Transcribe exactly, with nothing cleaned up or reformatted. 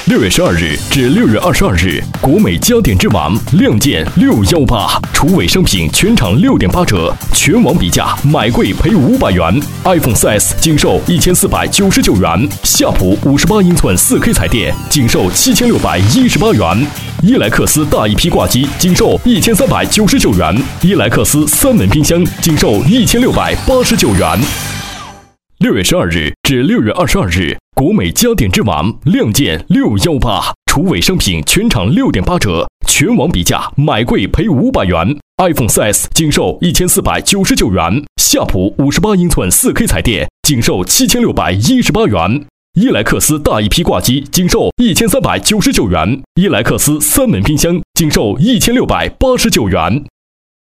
六月十二日至六月二十二日，国美家电之王亮剑六幺八，厨卫生品全场六点八折，全网比价买贵赔五百元。iPhone 四 S 仅售一千四百九十九元，夏普五十八英寸四 K 彩电仅售七千六百一十八元。伊莱克斯大一批挂机仅售一千三百九十九元，伊莱克斯三门冰箱仅售一千六百八十九元。六月十二日至六月二十二日，国美家电之王亮剑六幺八，厨卫生品全场六点八折，全网比价买贵赔五百元。iPhone 四 S 仅售一千四百九十九元，夏普五十八英寸四 K 彩电仅售七千六百一十八元。伊莱克斯大一批挂机仅售一千三百九十九元，伊莱克斯三门冰箱仅售一千六百八十九元。